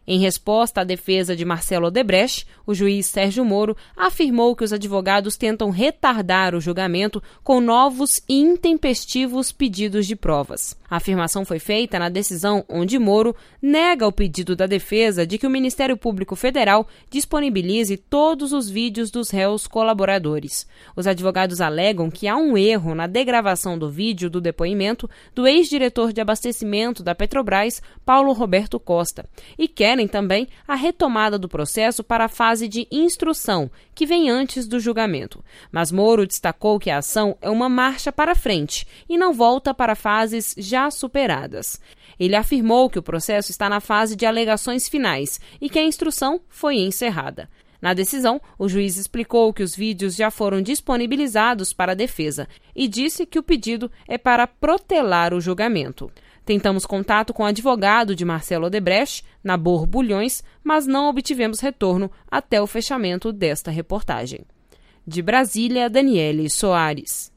Em resposta à defesa de Marcelo Odebrecht, o juiz Sérgio Moro afirmou que os advogados tentam retardar o julgamento com novos e intempestivos pedidos de provas. A afirmação foi feita na decisão onde Moro nega o pedido da defesa de que o Ministério Público Federal disponibilize todos os vídeos dos réus colaboradores. Os advogados alegam que há um erro na degravação do vídeo do depoimento do ex-diretor de abastecimento da Petrobras, Paulo Roberto Costa, e querem também a retomada do processo para a fase de instrução, que vem antes do julgamento. Mas Moro destacou que a ação é uma marcha para frente e não volta para fases já superadas. Ele afirmou que o processo está na fase de alegações finais e que a instrução foi encerrada. Na decisão, o juiz explicou que os vídeos já foram disponibilizados para a defesa e disse que o pedido é para protelar o julgamento. Tentamos contato com o advogado de Marcelo Odebrecht, Nabor Bulhões, mas não obtivemos retorno até o fechamento desta reportagem. De Brasília, Daniele Soares.